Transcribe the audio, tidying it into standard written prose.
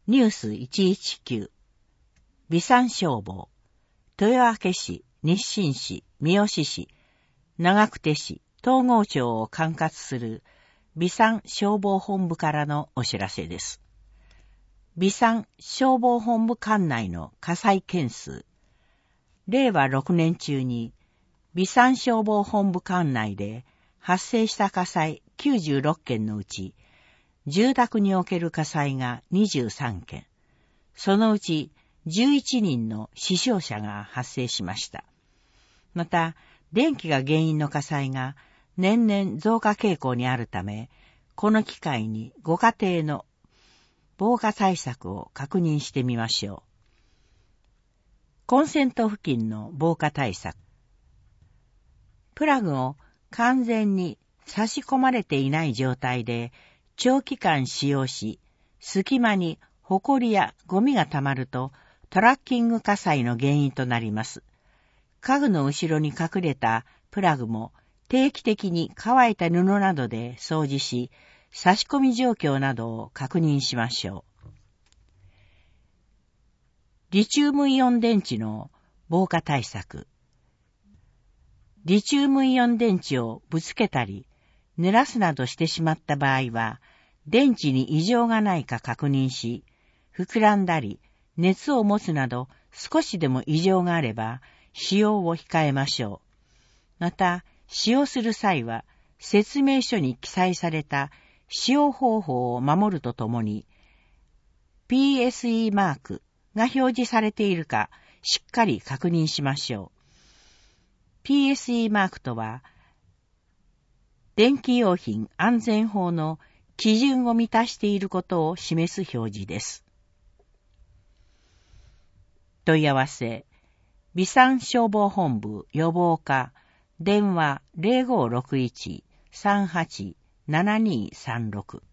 ニュース119、備産消防、豊明市、日清市、三好市、長久手市、東郷町を管轄する備産消防本部からのお知らせです。備産消防本部管内の火災件数、令和6年中に備産消防本部管内で発生した火災96件のうち、住宅における火災が23件、そのうち11人の死傷者が発生しました。また、電気が原因の火災が年々増加傾向にあるため、この機会にご家庭の防火対策を確認してみましょう。コンセント付近の防火対策。プラグを完全に差し込まれていない状態で長期間使用し、隙間にホコリやゴミが溜まるとトラッキング火災の原因となります。家具の後ろに隠れたプラグも定期的に乾いた布などで掃除し、差し込み状況などを確認しましょう。リチウムイオン電池の防火対策。リチウムイオン電池をぶつけたり、濡らすなどしてしまった場合は、電池に異常がないか確認し、膨らんだり、熱を持つなど少しでも異常があれば、使用を控えましょう。また、使用する際は、説明書に記載された使用方法を守るとともに、PSE マークが表示されているか、しっかり確認しましょう。PSE マークとは、電気用品安全法の基準を満たしていることを示す表示です。問い合わせ、備産消防本部予防課、電話 0561-38-7236